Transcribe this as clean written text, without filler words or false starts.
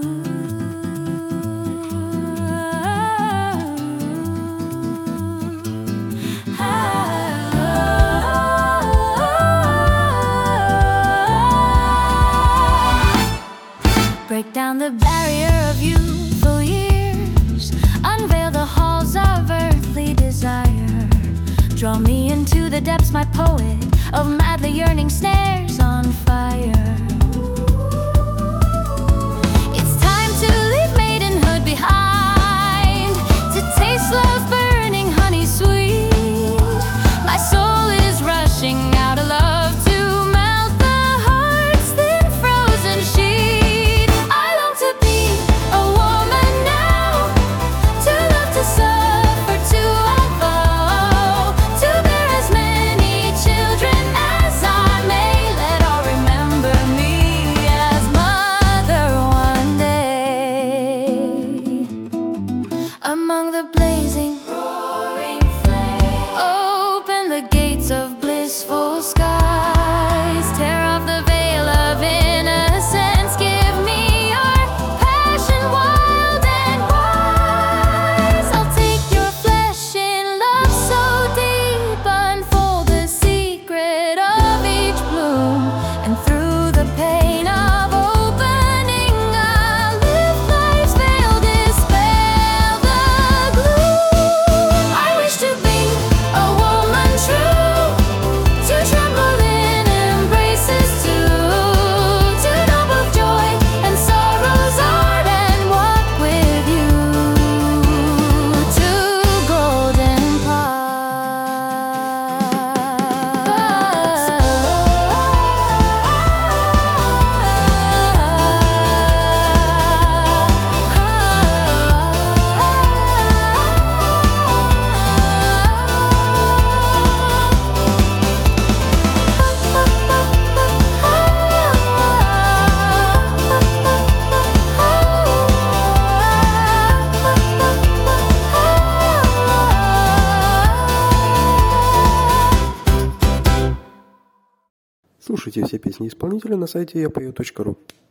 Break down the barrier of youthful years, unveil the halls of earthly desire. Draw me into the depths, my poet, of madly yearning snares on fire. It's time to leave maidenhood behind, to taste love burning honey sweet. My soul is rushing out of love to melt the heart's thin frozen sheet. I long to be a woman now, to love, to suffer, to evolve, to bear as many children as I may. Let all remember me as mother one day. Among the blazing, roaring flames, open the gates of blissful skies. Tear off the veil of innocence. Give me your passion, wild and wise. I'll take your flesh in love so deep, unfold the secret of each bloom, and through the pain of opening, I'll lift life's veil, dispel the gloom. I wish to be a woman true, to tremble in embraces too, to know both joy and sorrow's art, and walk with you to golden Слушайте все песни исполнителя на сайте yapою.ru.